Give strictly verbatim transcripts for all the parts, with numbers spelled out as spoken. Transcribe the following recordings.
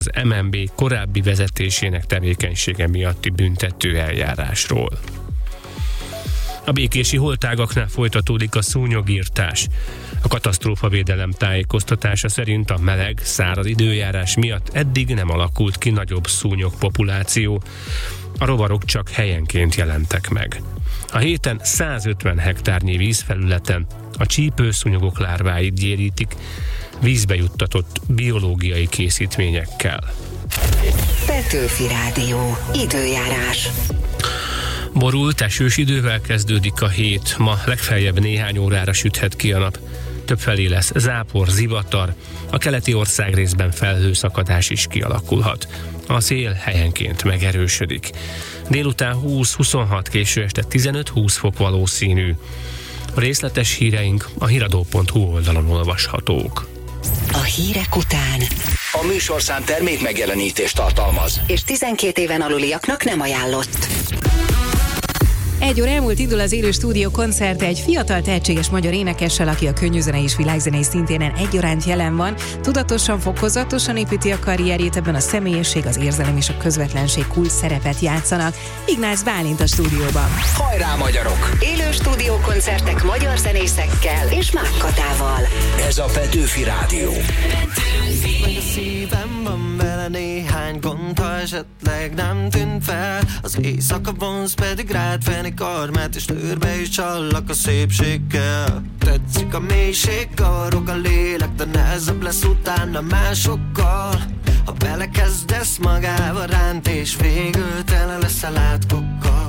az em en bé korábbi vezetésének tevékenysége miatti büntető eljárásról. A békési holtágaknál folytatódik a szúnyogirtás. A katasztrófavédelem tájékoztatása szerint a meleg, száraz időjárás miatt eddig nem alakult ki nagyobb szúnyog populáció. A rovarok csak helyenként jelentek meg. A héten százötven hektárnyi vízfelületen a csípőszúnyogok lárváit gyérítik, vízbe juttatott biológiai készítményekkel. Petőfi Rádió. Időjárás. Borult, esős idővel kezdődik a hét. Ma legfeljebb néhány órára süthet ki a nap. Többfelé lesz zápor, zivatar, a keleti országrészben felhőszakadás is kialakulhat. A szél helyenként megerősödik. Délután húsz-huszonhat, késő este tizenöt-húsz fok valószínű. A részletes híreink a hiradó pont hu oldalon olvashatók. A hírek után a műsorszám termék megjelenítést tartalmaz, és tizenkét éven aluliaknak nem ajánlott. Egy óra elmúlt indul az élő stúdió koncerte egy fiatal tehetséges magyar énekessel, aki a könnyűzene és világzenei szintéren egyaránt jelen van. Tudatosan, fokozatosan építi a karrierjét, ebben a személyesség, az érzelem és a közvetlenség kulcs szerepet játszanak. Ignác Bálint a stúdióban. Hajrá magyarok! Élő stúdió koncertek magyar zenészekkel és Mák Katával. Ez a Petőfi Rádió. Meg a szívem van vele néhány gond, ha esetleg nem tűnt fel. Az éjszaka vonz, pedig rád venni karmát, és lőrbe is csallak a szépséggel. Tetszik a mélység, kavarog a lélek, de nehezebb lesz utána másokkal. Ha belekezdesz magával ránt, és végül tele leszel átkokkal.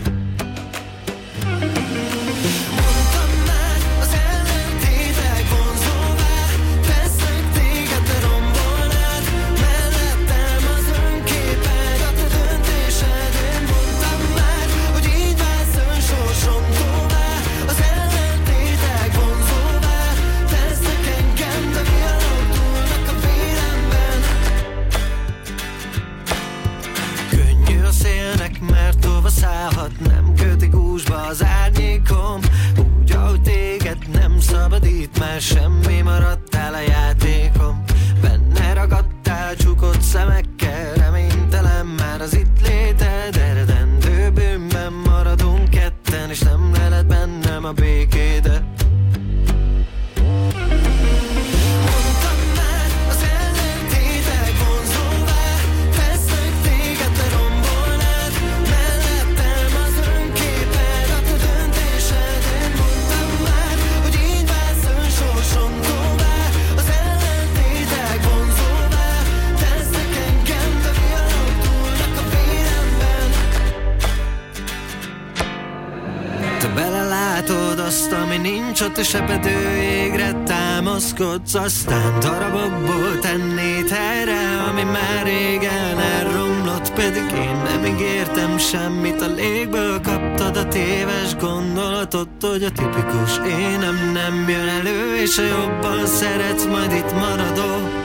Nem köti gúzsba az árnyékom, úgy ahogy téged nem szabadít, már semmi, maradtál a játékom. Benne ragadtál csukott szemekkel, reménytelen már az itt léted. Eredendő bűnben maradunk ketten, és nem leled bennem a békédet. Belelátod azt, ami nincs ott, és ebedő égre támaszkodsz, aztán darabokból tennéd helyre, ami már régen elromlott, pedig én nem ígértem semmit, a légből kaptad a téves gondolatot, hogy a tipikus énem nem jön elő, és ha jobban szeretsz, majd itt maradok.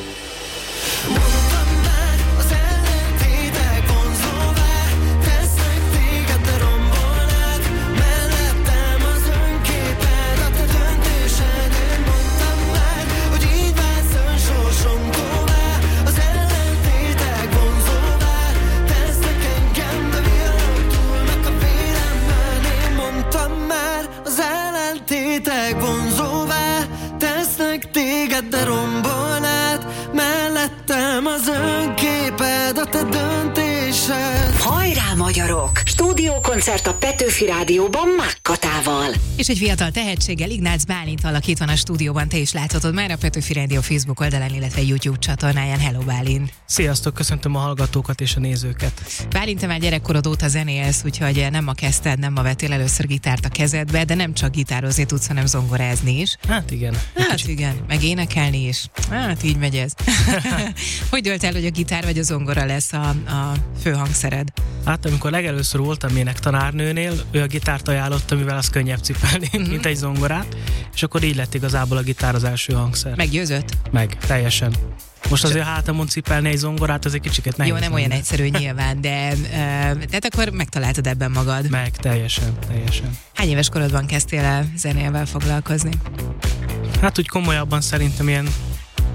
De rombolnád mellettem az önképed, a te döntésed. Hajrá magyarok! Stúdiókoncert a Petőfi Rádióban Mák Katával. És egy fiatal tehetséggel, Ignác Bálinttal, aki itt van a stúdióban, te is láthatod már a Petőfi Rádió Facebook oldalán, illetve YouTube csatornáján. Hello Bálint! Sziasztok, köszöntöm a hallgatókat és a nézőket. Bálint, te már gyerekkorod óta zenélsz, úgyhogy nem ma kezdted, nem ma vettél először gitárt a kezedbe, de nem csak gitározni tudsz, hanem zongorázni is. Hát igen. Hát igen, meg énekelni is. Hát így megy ez. Hogy dölt el, hogy a gitár vagy a zongora lesz a, a fő hangszered? Hát amikor legelőször voltam énektanárnőnél, ő a gitárt ajánlotta, mivel az könnyebb cipelni, mm-hmm. mint egy zongorát, és akkor így lett igazából a gitár az első hangszer. Meggyőzött? Meg, teljesen. Most azért hátamon cipelni egy zongorát, az egy kicsiket nehéz. Jó, nem olyan egyszerű nyilván, de uh, tehát akkor megtaláltad ebben magad. Meg, teljesen, teljesen. Hány éves korodban kezdtél el zenével foglalkozni? Hát úgy komolyabban szerintem ilyen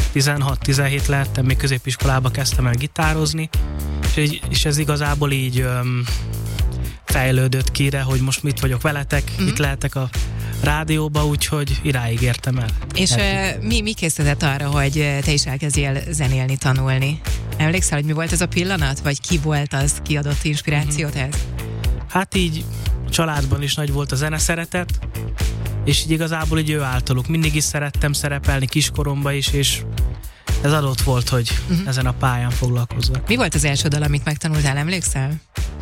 tizenhat-tizenhét lehettem, még középiskolába kezdtem el gitározni, és, és ez igazából így öm, fejlődött ki ide, hogy most mit vagyok veletek, mm. itt lehetek a rádióba, úgyhogy iráig értem el. És uh, mi, mi készített arra, hogy te is elkezdjél zenélni, tanulni? Emlékszel, hogy mi volt ez a pillanat? Vagy ki volt az, ki adott inspirációt mm-hmm. ez? Hát így családban is nagy volt a zeneszeretet, és így igazából így ő általuk. Mindig is szerettem szerepelni kiskoromban is, és ez adott volt, hogy uh-huh. ezen a pályán foglalkozzak. Mi volt az első dal, amit megtanultál, emlékszel?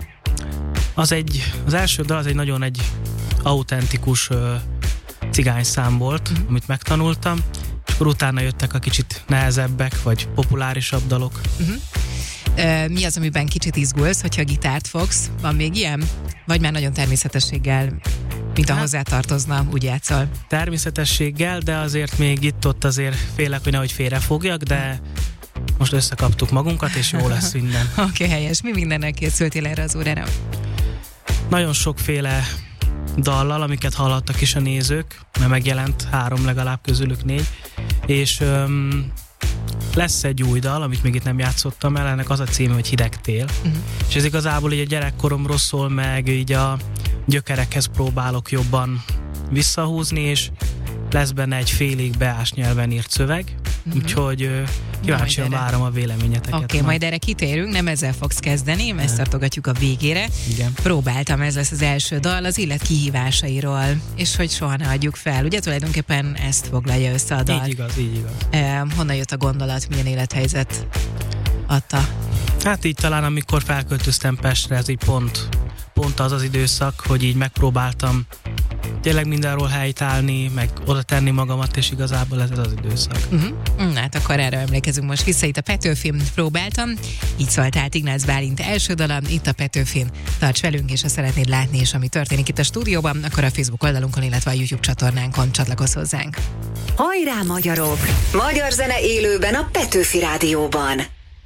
Az egy, az első dal az egy nagyon egy autentikus uh, cigányszám volt, uh-huh. amit megtanultam, és akkor utána jöttek a kicsit nehezebbek, vagy populárisabb dalok. Uh-huh. Uh, mi az, amiben kicsit izgulsz, hogyha gitárt fogsz? Van még ilyen? Vagy már nagyon természetességgel, mint a hát, hozzátartozna, úgy játszol? Természetességgel, de azért még itt-ott azért félek, hogy nehogy félrefogjak, de most összekaptuk magunkat, és jó lesz minden. Oké, okay, helyes. Mi mindennel készültél erre az órára? Nagyon sokféle dallal, amiket hallhattak is a nézők, mert megjelent három legalább közülük négy, és öm, lesz egy új dal, amit még itt nem játszottam el, ennek az a címe, hogy Hideg tél, uh-huh. és ez igazából így a gyerekkoromról szól, meg így a gyökerekhez próbálok jobban visszahúzni, és lesz benne egy félig beás nyelven írt szöveg, uh-huh. úgyhogy kíváncsian várom a véleményeteket. Oké, okay, majd erre kitérünk, nem ezzel fogsz kezdeni, ezt tartogatjuk a végére. Igen. Próbáltam, ez lesz az első dal, az élet kihívásairól, és hogy soha ne adjuk fel. Ugye tulajdonképpen ezt foglalja össze a dal. Így igaz, így igaz. Eh, honnan jött a gondolat, milyen élethelyzet adta? Hát így talán, amikor felköltöztem Pestre, ez így pont, pont az az időszak, hogy így megpróbáltam tényleg mindenről helytállni, meg oda tenni magamat, és igazából ez az időszak. Uh-huh. Hát akkor erre emlékezünk most vissza. Itt a Petőfin, próbáltam. Így szólt át Ignác Bálint első dala, itt a Petőfin. Tarts velünk, és ha szeretnéd látni, és ami történik itt a stúdióban, akkor a Facebook oldalunkon, illetve a YouTube csatornánkon csatlakozz hozzánk. Hajrá, magyarok! Magyar zene élőben a Petőfi Rádióban.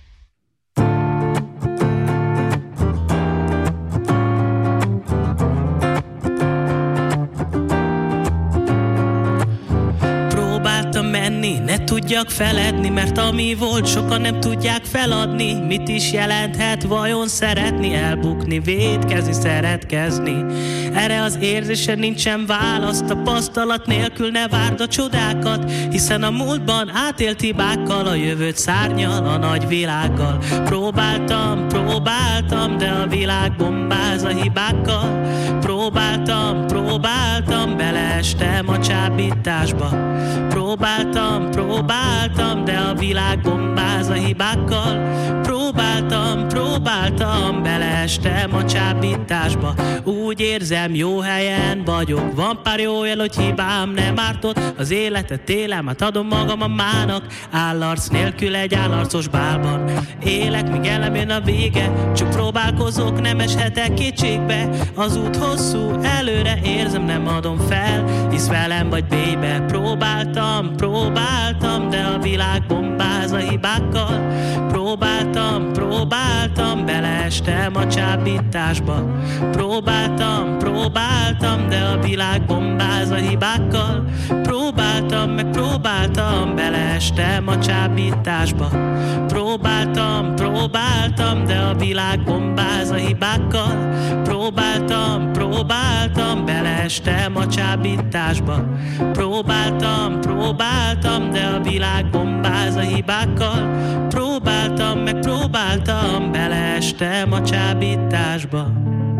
Ne tudjak feledni, mert ami volt, sokan nem tudják feladni. Mit is jelenthet vajon szeretni, elbukni, vétkezni, szeretkezni? Erre az érzésen nincsen válasz, tapasztalat nélkül ne várd a csodákat, hiszen a múltban átélt hibákkal, a jövőt szárnyal a nagy világgal. Próbáltam, próbáltam, de a világ bombáz a hibákkal. Próbáltam, próbáltam, beleestem a csábításba. Próbáltam, próbáltam, de a világ bombáz a hibákkal. Próbáltam, próbáltam, beleestem a csábításba. Úgy érzem, jó helyen vagyok, van pár jó jel, hogy hibám nem ártott. Az életet élem, hát adom magam a mának, állarc nélkül egy állarcos bálban. Élek, míg elem jön a vége, csak próbálkozok, nem eshetek kétségbe. Az út hosszú, előre érzem, nem adom fel, hisz velem vagy bébe. Próbáltam, próbáltam, de a világ bombáz a hibákkal. Próbáltam, próbáltam, beleestem a csábításba. Próbáltam, próbáltam, de a világ bombáz a hibákkal. Próbáltam, meg próbáltam, beleestem a csábításba. Próbáltam, próbáltam, de a világ bombáz a hibákkal. Próbáltam, próbáltam, beleestem a csábításba. Próbáltam, próbáltam, de a világ bombáz a hibákkal. Próbáltam, meg próbáltam, beleestem a csábításba.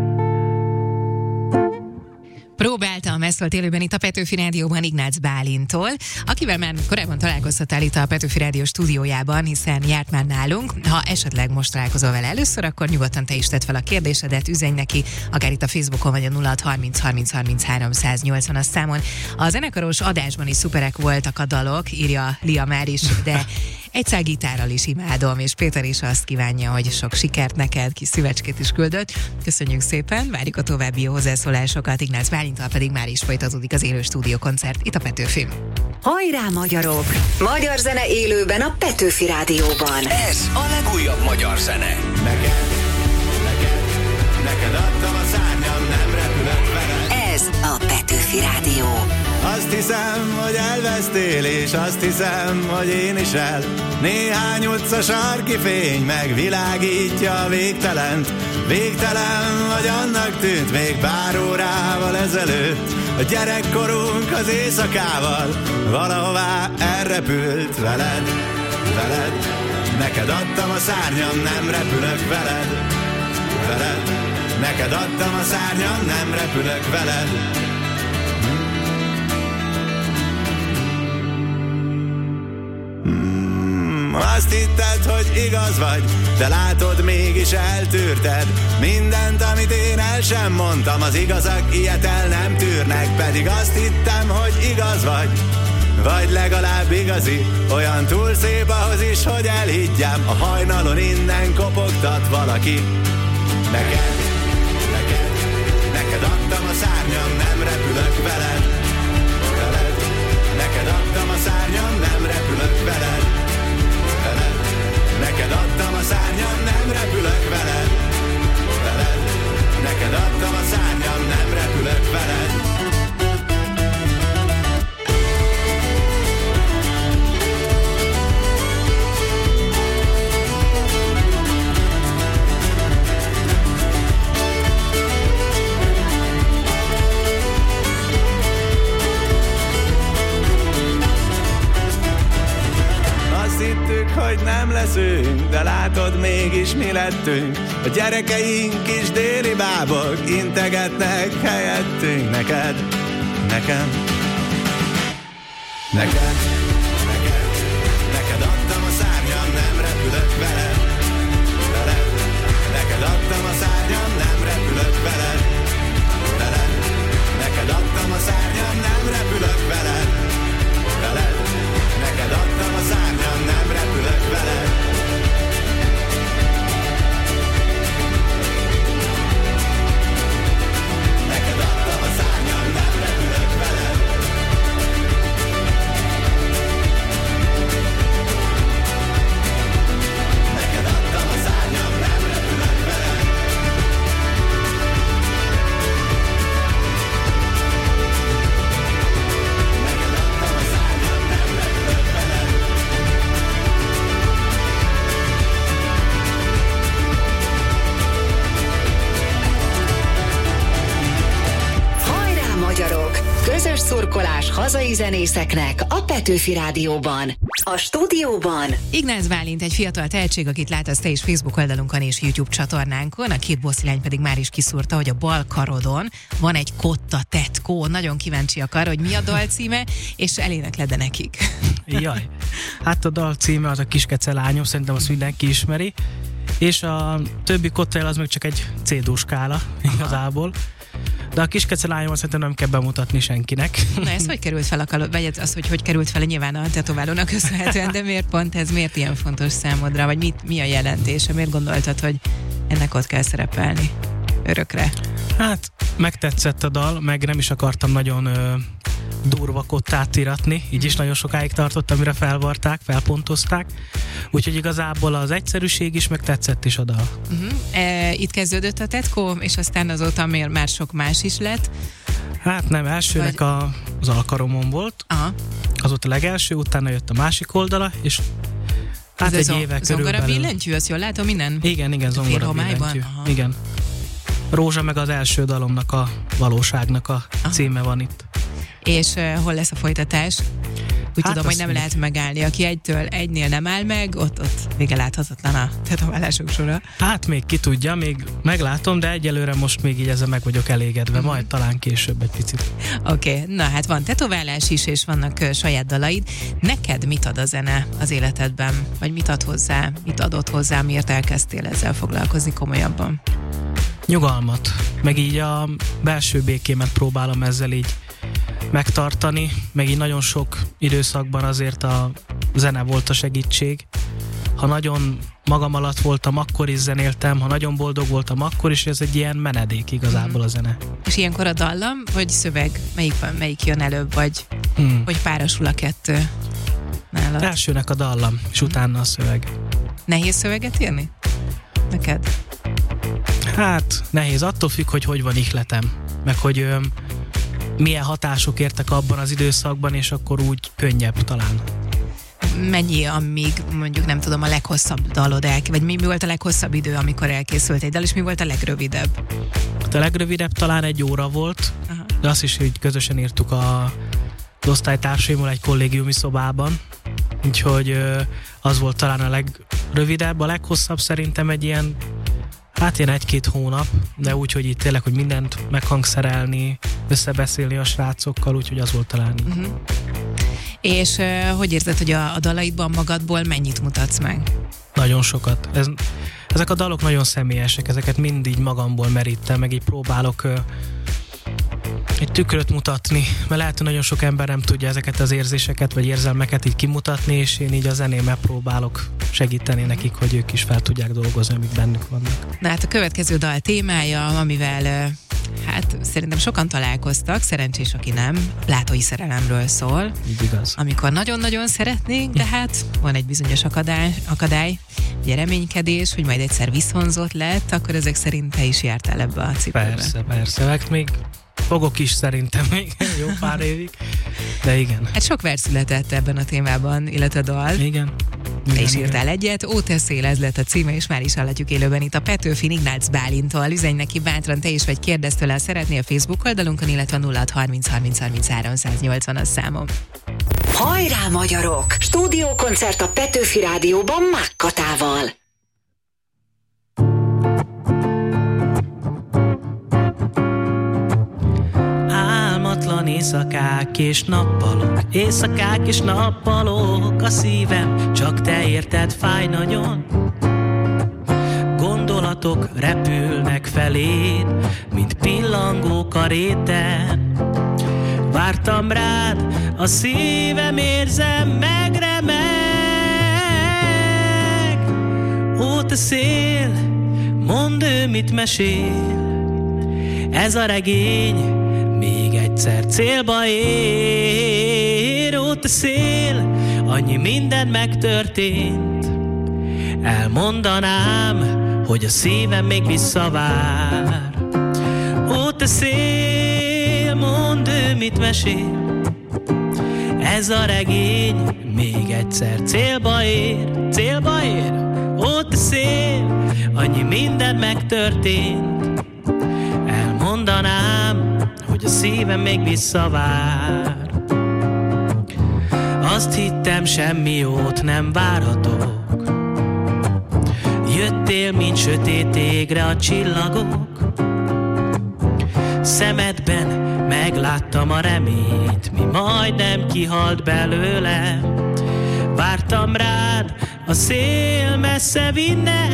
Próbáltam, ezt volt élőben itt a Petőfi Rádióban Ignác Bálintól, akivel már korábban találkoztattál itt a Petőfi Rádió stúdiójában, hiszen járt már nálunk. Ha esetleg most találkozol vele először, akkor nyugodtan te is tedd fel a kérdésedet, üzenj neki, akár itt a Facebookon, vagy a nulla hat harminc harminc harminchárom száznyolcvanas számon. A zenekaros adásban is szuperek voltak a dalok, írja Lia már is, de egy szál gitárral is imádom, és Péter is azt kívánja, hogy sok sikert neked, kis szívecskét is küldött. Köszönjük szépen, várjuk a további jó hozzászólásokat, Ignác Bálinttal pedig már is folytatódik az élő stúdiókoncert itt a Petőfin. Hajrá, magyarok! Magyar zene élőben a Petőfi Rádióban. Ez a legújabb magyar zene. Neked, neked, neked adtam a szárnyam, nem repülök veled. Ez a Petőfi Rádió. Azt hiszem, hogy elvesztél, és azt hiszem, hogy én is el. Néhány utca sarki fény megvilágítja a végtelent. Végtelen vagy annak tűnt még pár órával ezelőtt. A gyerekkorunk az éjszakával valahová elrepült veled, veled. Neked adtam a szárnyam, nem repülök veled, veled. Neked adtam a szárnyam, nem repülök veled. Hmm, azt hitted, hogy igaz vagy, de látod, mégis eltűrted mindent, amit én el sem mondtam. Az igazak ilyet el nem tűrnek, pedig azt hittem, hogy igaz vagy, vagy legalább igazi. Olyan túl szép ahhoz is, hogy elhiggyem. A hajnalon innen kopogtat valaki. Neked, neked, neked adtam a szárnyam, nem repülök veled, veled. Neked adtam a szárnyam, nem repülök veled, veled. Neked adtam a szárnyam, nem repülök veled, veled. Neked adtam a szárnyam, nem repülök veled. Hogy nem leszünk, de látod, mégis mi lettünk. A gyerekeink is déli bábok integetnek helyettünk. Neked, nekem, neked, neked, neked adtam a szárnyam, nem repülök veled, veled. Neked adtam a szárnyam, nem repülök veled, veled. Neked adtam a szárnyam, nem repülök veled, veled. Neked adtam a szárnyam, nem repülök veled. Neked adtam a szárnyam, nem repülök veled. Neked adtam a szárnyam, nem repülök veled. Neked adtam a szárnyam, nem repülök veled. Hajrá, magyarok! Közös szurkolás hazai zenészeknek a Petőfi Rádióban. A stúdióban Ignác Bálint, egy fiatal tehetség, akit látsz te is Facebook oldalunkon és YouTube csatornánkon. A két bosszilány pedig már is kiszúrta, hogy a bal karodon van egy kotta tetkó. Nagyon kíváncsiak arra, hogy mi a dal címe, és elénekled nekik. Jaj, hát a dal címe az a Kiskece lányom, szerintem azt mindenki ismeri, és a többi kottail az meg csak egy cé-dur skála igazából. De a Kiskece lányom szerintem nem kell bemutatni senkinek. Na ez hogy került fel a kalod, vagy az, hogy hogy került fel, nyilván a tetoválónak köszönhetően, de miért pont ez, miért ilyen fontos számodra, vagy mit, mi a jelentése, miért gondoltad, hogy ennek ott kell szerepelni örökre? Hát megtetszett a dal, meg nem is akartam nagyon ö, durva kottát iratni, így is nagyon sokáig tartott, amire felvarták, felpontozták, úgyhogy igazából az egyszerűség is, meg tetszett is a dal. Uh-huh. E, itt kezdődött a tetkó, és aztán azóta már sok más is lett. Hát nem, elsőnek Vagy... a, az alkaromon volt, aha. Az volt a legelső, utána jött a másik oldala, és hát ez egy éve körülbelül. Zongora billentyű, azt jól látom innen? Igen, igen, zongora billentyű. Igen. Rózsa meg az első dalomnak a valóságnak a aha. címe van itt. És uh, hol lesz a folytatás? Úgy hát tudom, hogy nem még lehet megállni. Aki egytől egynél nem áll meg, ott, ott vége láthatatlan a tetoválások sora. Hát még ki tudja, még meglátom, de egyelőre most még így ezzel meg vagyok elégedve, mm. majd talán később egy picit. Oké, okay. Na hát van tetoválás is, és vannak uh, saját dalaid. Neked mit ad a zene az életedben? Vagy mit ad hozzá? Mit adott hozzá? Miért elkezdtél ezzel foglalkozni komolyabban? Nyugalmat. Meg így a belső békémet próbálom ezzel így megtartani, meg így nagyon sok időszakban azért a zene volt a segítség. Ha nagyon magam alatt voltam, akkor is zenéltem, ha nagyon boldog voltam, akkor is, ez egy ilyen menedék igazából a zene. És ilyenkor a dallam, vagy szöveg? Melyik, melyik jön előbb, vagy hmm. hogy párosul a kettő nálad? Elsőnek a dallam, és hmm. utána a szöveg. Nehéz szöveget írni? Neked? Hát, nehéz. Attól függ, hogy hogy van ihletem. Meg hogy ö, milyen hatások értek abban az időszakban, és akkor úgy könnyebb talán. Mennyi, amíg mondjuk nem tudom, a leghosszabb dalod el, vagy mi, mi volt a leghosszabb idő, amikor elkészült egy dal, és mi volt a legrövidebb? A legrövidebb talán egy óra volt, aha. De azt is, hogy közösen írtuk a az osztálytársaimmal egy kollégiumi szobában, úgyhogy az volt talán a legrövidebb, a leghosszabb szerintem egy ilyen, hát ilyen egy-két hónap, de úgy, hogy itt tényleg, hogy mindent meghangszerelni, összebeszélni a srácokkal, úgyhogy az volt talán így. Uh-huh. És uh, hogy érzed, hogy a, a dalaidban magadból mennyit mutatsz meg? Nagyon sokat. Ez, ezek a dalok nagyon személyesek, ezeket mind így magamból merítem, meg így próbálok uh, egy tükröt mutatni, mert lehet, hogy nagyon sok ember nem tudja ezeket az érzéseket, vagy érzelmeket így kimutatni, és én így a zenémmel próbálok segíteni nekik, hogy ők is fel tudják dolgozni, amik bennük vannak. Na hát a következő dal témája, amivel hát szerintem sokan találkoztak, szerencsés, aki nem, látói szerelemről szól. Így igaz. Amikor nagyon-nagyon szeretnénk, de hát van egy bizonyos akadály, akadály ugye reménykedés, hogy majd egyszer viszonzott lett, akkor ezek szerint te is jártál ebbe a cipőbe. Persze, persze, meg még fogok is szerintem még jó pár évig, de igen. Hát sok vers született ebben a témában, illetve dal. Igen. Te is írtál egyet, Ó te szél, ez lett a címe, és már is hallhatjuk élőben itt a Petőfin Ignác Bálintól. Üzenj neki bátran te is, vagy kérdezz tőle, szeretné a Facebook oldalunkon, illetve nulla hat harminc harminc harminchárom száznyolcvan az számom. Hajrá magyarok! Stúdiókoncert a Petőfi Rádióban Mák Katával. Álmatlan éjszakák és nappalok, éjszakák és nappalok, a szívem csak te érted, fáj nagyon. Gondolatok repülnek feléd, mint pillangók a réten. Vártam rád, a szívem érzem, megremeg. Ó, te szél, mondd, ő mit mesél. Ez a regény még egyszer célba ér. Ó, te szél, annyi minden megtörtént. Elmondanám, hogy a szívem még visszavár. Ó, te szél, mondd, ő mit mesél. Ez a regény még egyszer célba ér, célba ér. Ó, te szél, annyi minden megtörtént. Elmondanám, hogy a szívem még visszavár. Azt hittem, semmi jót nem várhatok. Jöttél, mint sötét égre a csillagok. Szemedben megláttam a reményt, mi majdnem kihalt belőle. Vártam rád, a szél messze vinne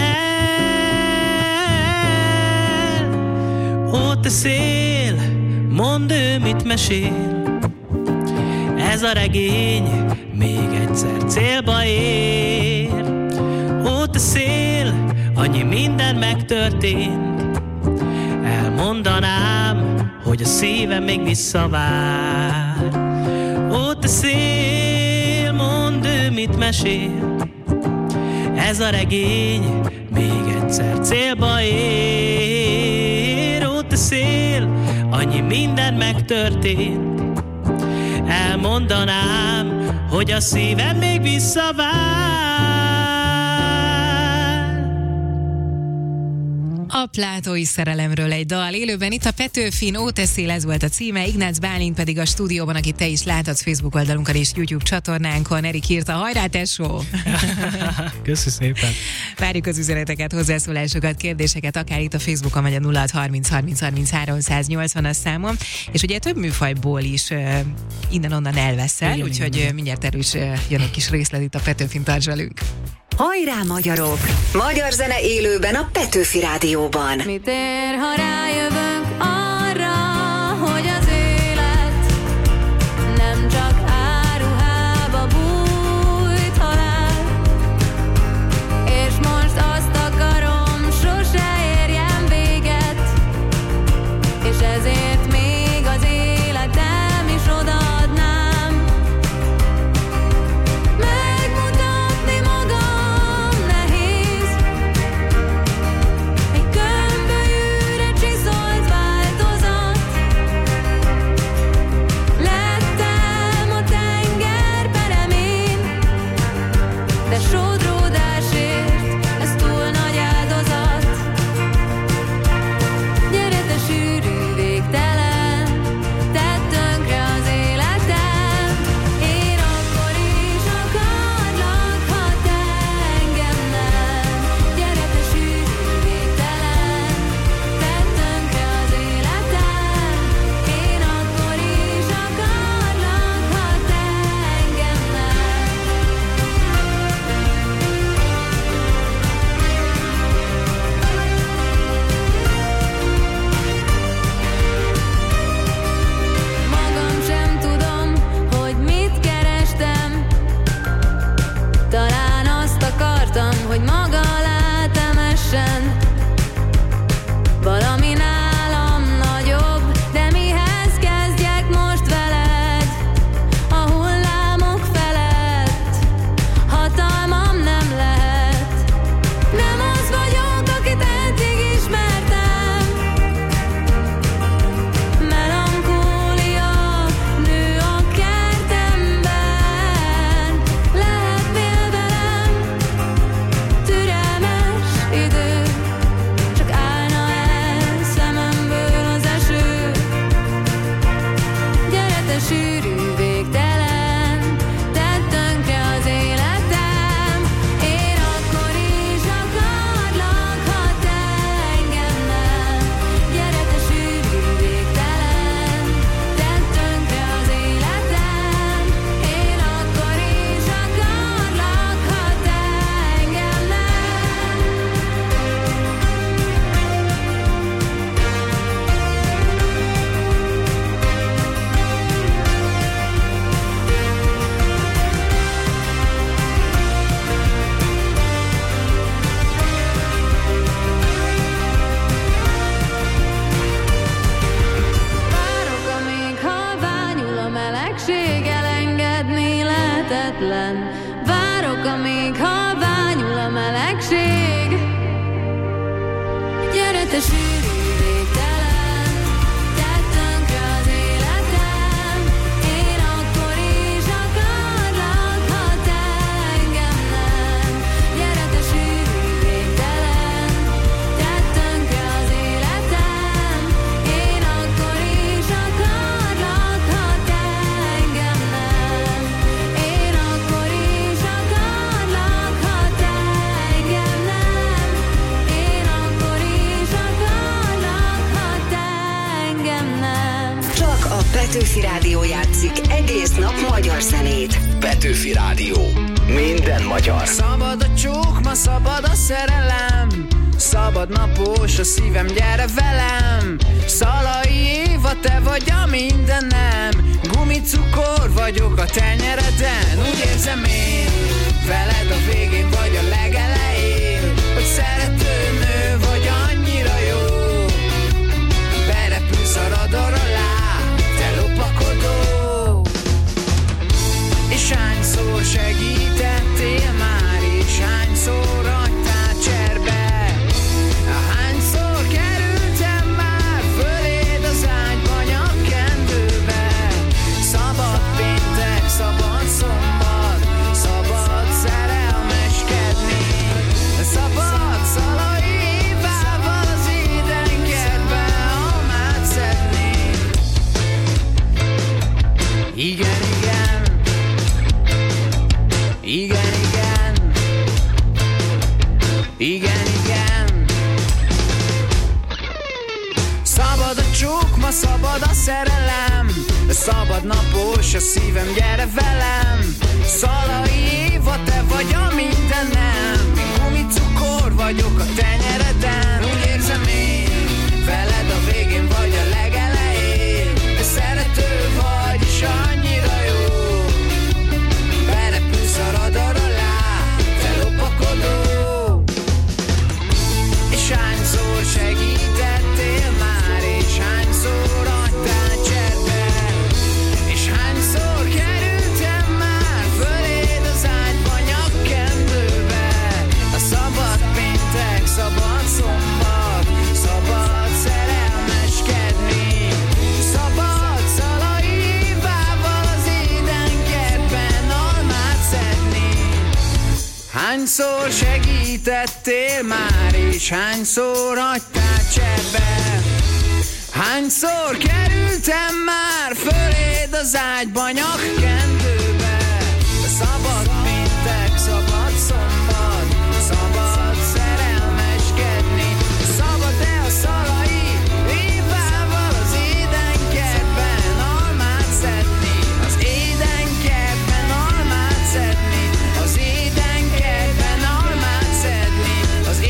el. Ó, te szél, mondd, ő mit mesél. Ez a regény még egyszer célba ér. Ó, te szél, annyi minden megtörtént. Elmondanám, hogy a szívem még visszavár. Ó, te szél, mondd, ő mit mesél. Ez a regény még egyszer célba ér. Ó, te szél, annyi minden megtörtént. Elmondanám, hogy a szívem még visszavár. A plátói szerelemről egy dal élőben itt a Petőfin, Ó te szél, ez volt a címe, Ignác Bálint pedig a stúdióban, akit te is láthatsz Facebook oldalunkon és YouTube csatornánkon. Erik írta, hajrá tesó! Köszi szépen! Várjuk az üzeneteket, hozzászólásokat, kérdéseket, akár itt a Facebookon, vagy a nulla hat harminc harminc harminchárom száznyolcvan a számom. És ugye több műfajból is uh, innen-onnan elveszel, igen, úgyhogy igen. mindjárt erről is uh, jön egy kis részlet itt a Petőfin, tarts velünk! Hajrá magyarok! Magyar zene élőben a Petőfi Rádióban. Mit ér, ha rájövünk arra, hogy az élet nem csak áruhába bújt halál, és most azt akarom, sose érjen véget, és ezért még az életem is odaadnám. Megmutatni magam nehéz, egy gömbölyűre csiszol Gyere, te sűrű végtelen, tedd tönkre az életem. Én akkor is akarlak, ha te engem nem. Gyere, te sűrű végtelen, tedd tönkre az életem. Én akkor is akarlak, ha te engem nem. Én akkor is akarlak, ha te engem nem. Én akkor is akarlak, ha te engem nem. Csak a Petőfi Rádió játszik egész nap magyar zenét. Petőfi Rádió. Minden magyar. Szabad a csók, ma szabad a szerelem. Szabad napos a szívem, gyere velem. Szalai Éva, te vagy a mindenem. Gumicukor vagyok a tenyereden. Úgy érzem én, veled a végén vagy a legelején, hogy szerető nő vagy annyira jó. Berepülsz a radar alá, te lopakodó. És hányszor segítettél már, és hányszor adtál cserbe. Hányszor kerültem már föléd az ágyba, nyakkendőbe. Szabad péntek, szabad szombat, szabad szerelmeskedni. Szabad Szalai Évával az édenkertbe almát szedni. Igen, igen. Igen, igen. Igen, igen. Szabad a csók, ma szabad a szerelem. Szabad napos a szívem, gyere velem. Szalai Éva, te vagy a mindenem. Gumicukor vagyok a tenyereden. Úgy érzem én, veled a végén vagy a legelején. Szerető vagy, és annyira jó. Berepülsz a radar alá, te lopakodó. És hányszor segítettél már, és hányszor adtál cserbe. És hányszor kerültem már föléd az ágyba, nyakkendőbe. A szabad péntek, szabad szombat, szabad szerelmeskedni. Szabad Szalai Évával az édenkertben almát szedni. Hányszor segítettél már, és hányszor adtál cserbe. Hányszor kerültem már föléd az ágyba, nyakkendőbe. Szabad péntek, szabad szombat, szabad szerelmeskedni. Szabad-e a Szalai Évával az édenkertben almát szedni? Az édenkertben almát szedni. Az édenkertben almát szedni. Az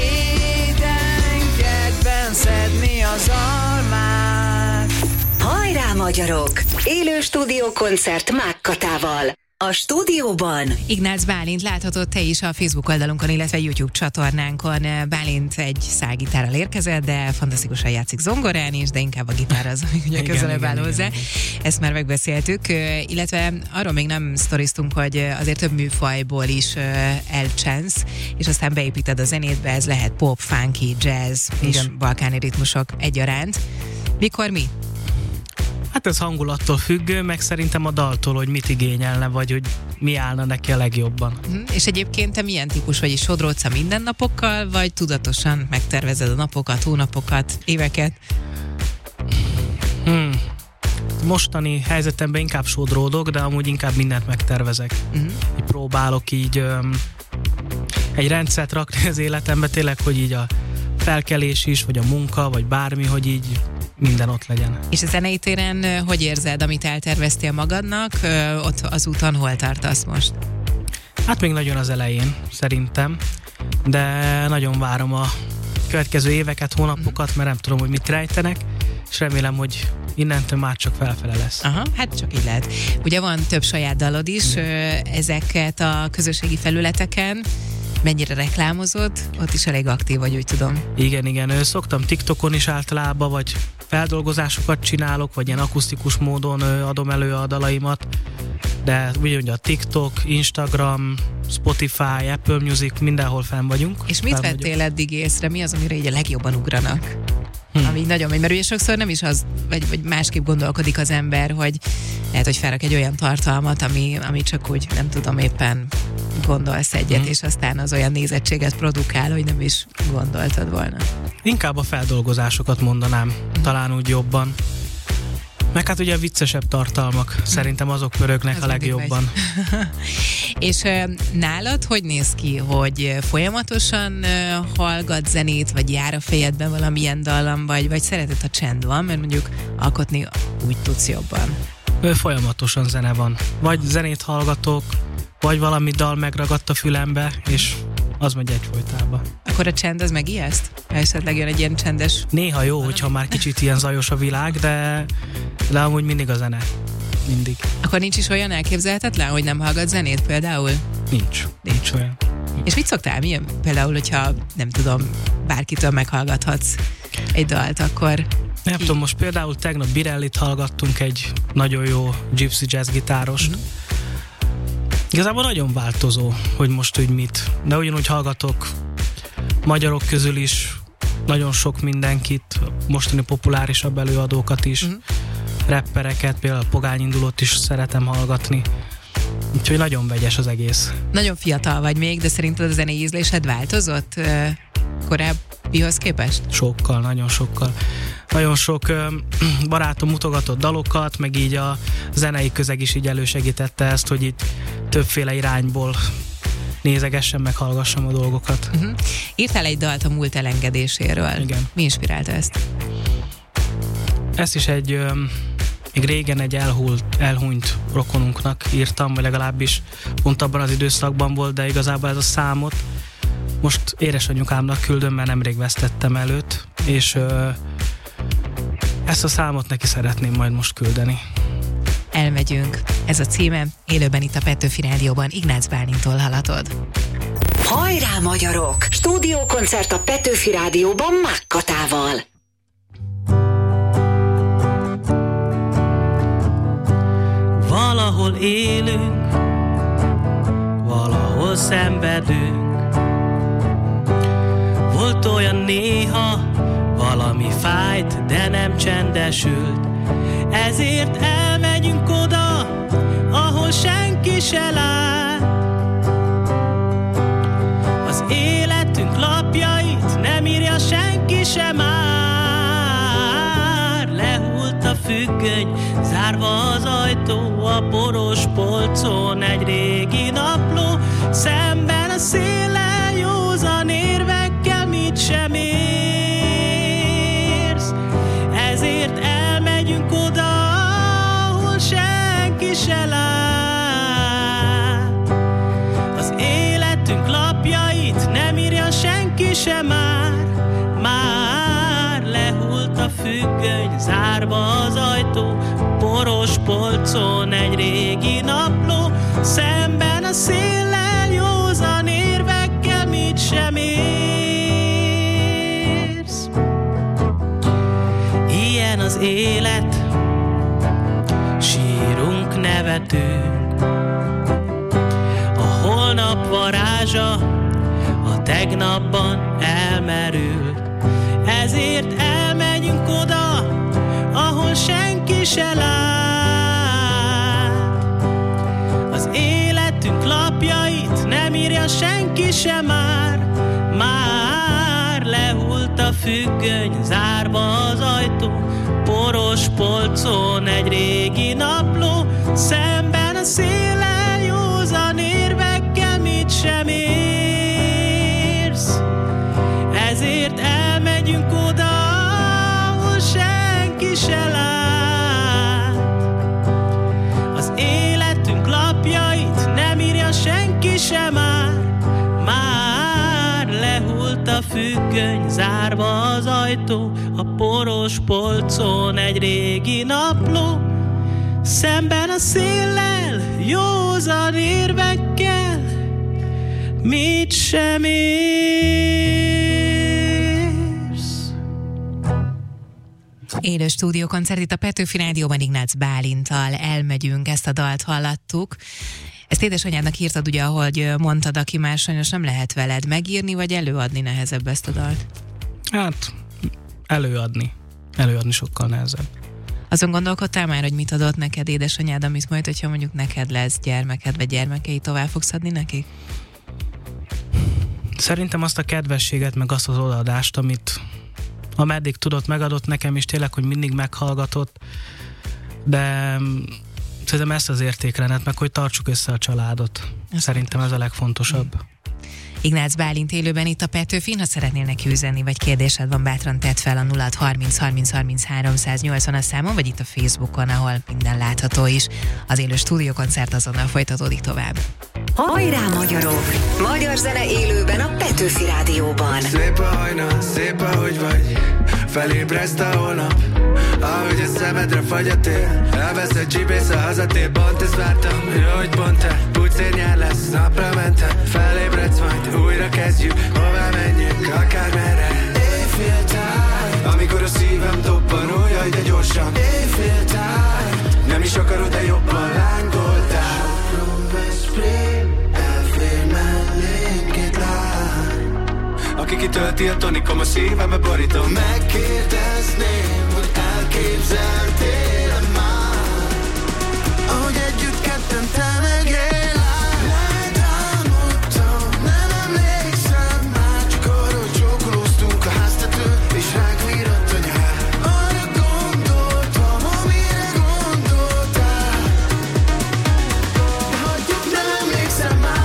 édenkertben szedni az almát. Hajrá, magyarok! Élő stúdiókoncert Mákkatával. A stúdióban Ignác Bálint láthatod te is a Facebook oldalunkon, illetve YouTube csatornánkon. Bálint egy szágitárral érkezett, de fantasztikusan játszik zongorán is, de inkább a gitár az, ami ugye közelebb áll hozzá. Igen. Ezt már megbeszéltük, illetve arról még nem sztoriztunk, hogy azért több műfajból is elcsánsz, és aztán beépíted a zenétbe, ez lehet pop, funky, jazz és igen, balkáni ritmusok egyaránt. Mikor mi? Hát ez hangulattól függ, meg szerintem a daltól, hogy mit igényelne, vagy hogy mi állna neki a legjobban. Uh-huh. És egyébként te milyen típus vagy, is sodródsz a mindennapokkal, vagy tudatosan megtervezed a napokat, hónapokat, éveket? Hmm. Mostani helyzetemben inkább sodródok, de amúgy inkább mindent megtervezek. Uh-huh. Így próbálok így öm, egy rendszert rakni az életembe, tényleg, hogy így a felkelés is, vagy a munka, vagy bármi, hogy így minden ott legyen. És a zenei téren hogy érzed, amit elterveztél magadnak? Ott az úton hol tartasz most? Hát még nagyon az elején, szerintem. De nagyon várom a következő éveket, hónapokat, mert nem tudom, hogy mit rejtenek, és remélem, hogy innentől már csak felfele lesz. Aha, hát csak így lehet. Ugye van több saját dalod is, mm. ezeket a közösségi felületeken mennyire reklámozod? Ott is elég aktív vagy, úgy tudom. Igen, igen. Szoktam TikTokon is általában, vagy feldolgozásokat csinálok, vagy ilyen akusztikus módon adom elő a dalaimat. De ugye a TikTok, Instagram, Spotify, Apple Music, mindenhol fenn vagyunk. És mit vettél eddig észre? Mi az, amire így a legjobban ugranak? hmm. ami nagyon megy, mert ugye sokszor nem is az, vagy, vagy másképp gondolkodik az ember, hogy lehet, hogy felrak egy olyan tartalmat, ami, ami csak úgy, nem tudom, éppen gondolsz egyet, hmm. és aztán az olyan nézettséget produkál, hogy nem is gondoltad volna. Inkább a feldolgozásokat mondanám, talán úgy jobban. Meg hát ugye a viccesebb tartalmak, hmm. szerintem azok pörögnek az a legjobban. És uh, nálad hogy néz ki, hogy folyamatosan uh, hallgat zenét, vagy jár a fejedben valamilyen dallam, vagy, vagy szereted, ha csend van, mert mondjuk alkotni úgy tudsz jobban? Ő folyamatosan zene van. Vagy zenét hallgatok, vagy valami dal megragadt a fülembe, és az megy egyfolytában. Akkor a csend az megijeszt? Ha esetleg jön egy ilyen csendes... Néha jó, hogyha már kicsit ilyen zajos a világ, de, de amúgy mindig a zene. Mindig. Akkor nincs is olyan elképzelhetetlen, hogy nem hallgat zenét például? Nincs. Nincs olyan. Nincs. És mit szoktál? Milyen például, hogyha nem tudom, bárkitől meghallgathatsz egy dalt, akkor... Nem ki? Tudom, most például tegnap Birellit hallgattunk, egy nagyon jó gypsy jazz gitárost. Mm-hmm. Igazából nagyon változó, hogy most úgy mit. De ugyanúgy hallgatok magyarok közül is nagyon sok mindenkit, mostani populárisabb előadókat is, mm-hmm. rappereket, például Pogány Indulót is szeretem hallgatni. Úgyhogy nagyon vegyes az egész. Nagyon fiatal vagy még, de szerinted a zenei ízlésed változott uh, korábbihoz képest? Sokkal, nagyon sokkal. Nagyon sok uh, barátom mutogatott dalokat, meg így a zenei közeg is így elősegítette ezt, hogy itt többféle irányból nézegessem, meg hallgassam a dolgokat. Uh-huh. Írtál egy dalt a múlt elengedéséről. Igen. Mi inspirálta ezt? Ezt is egy uh, még régen egy elhult, elhunyt rokonunknak írtam, vagy legalábbis pont abban az időszakban volt, de igazából ez a számot most édesanyukámnak küldöm, mert nemrég vesztettem előtt, és uh, ezt a számot neki szeretném majd most küldeni. Elmegyünk. Ez a címe, élőben itt a Petőfi Rádióban, Ignác Bálintól hallatod. Hajrá magyarok! Stúdiókoncert a Petőfi Rádióban Mákkatával. Valahol élünk, valahol szenvedünk. Volt olyan néha, valami fájt, de nem csendesült. Ezért elmegyünk oda, ahol senki se lát. Az életünk lapjait nem írja senki se már. Lehult a függöny, zárva az ajtó, a poros polcon egy régi napló. Szemben a széllel, józan érvekkel mit sem érsz. Ezért elmegyünk oda, ahol senki se lát. Az életünk lapjait nem írja senki se már. Már lehult a függöny, zárva az ajtó, poros polcon egy régi napló. Szemben a széllel, józan érvekkel mit sem érsz. Ilyen az élet, sírunk, nevetünk. A holnap varázsa a tegnapban elmerült. Ezért elmegyünk oda, ahol senki se lát. Az életünk lapjait nem írja senki se már. Már lehult a függöny, zárva az ajtó, poros polcon egy régi napló. Szemben a széllel, józan érvekkel mit sem érsz. Ezért elmegyünk oda, ahol senki se lát. Az életünk lapjait nem írja senki se már. Már lehult a függöny, zárva az ajtó, a poros polcon egy régi napló. Szemben a széllel, józan érvekkel mit sem érsz. Élő stúdiókoncert itt a Petőfi Rádióban Ignác Bálinttal. Elmegyünk, ezt a dalt hallattuk. Ezt édesanyádnak írtad, ugye, ahogy mondtad, aki már sajnos nem lehet veled megírni, vagy előadni nehezebb ezt a dalt? Hát, előadni. Előadni sokkal nehezebb. Azon gondolkodtál már, hogy mit adott neked édesanyád, amit majd, hogyha mondjuk neked lesz gyermeked, vagy gyermekei, tovább fogsz adni nekik? Szerintem azt a kedvességet, meg azt az odaadást, amit ameddig tudott, megadott nekem is, tényleg, hogy mindig meghallgatott, de szerintem ezt az értékrendet, meg hogy tartsuk össze a családot. Ez szerintem ez a legfontosabb. Ignác Bálint élőben itt a Petőfin, ha szeretnél neki üzenni, vagy kérdésed van, bátran tedd fel a nulla harminc harminc harminc háromszáznyolcvan a számon, vagy itt a Facebookon, ahol minden látható is. Az élő stúdiókoncert azonnal folytatódik tovább. Hajrá, magyarok! Magyar zene élőben a Petőfi Rádióban. Szép a hajna, szép ahogy vagy, felébreszt a holnap, ahogy a szemedre fagy a tél, elvesz egy csibész a hazatér, pont ezt vártam, jó, hogy pont te, pucér nyár lesz, napra mentem, felébredsz majd, újra kezdjük, hová menjünk, akármerre. Éjféltáj, amikor a szívem toppan, ó, jaj, de gyorsan. Éjféltáj, nem is akarod, de jobban lángoltál. Aki kitölti a tonikom, a szívembe borítom. Megkérdezném, hogy elképzeltél már, ahogy együtt ketten te meg én. Letámadtam, nem emlékszem már, csak arra, hogy csókolóztunk a háztetőn, és ránk virradt a nyár. Arra gondoltam, amire gondoltál, de hagyjuk, nem emlékszem már.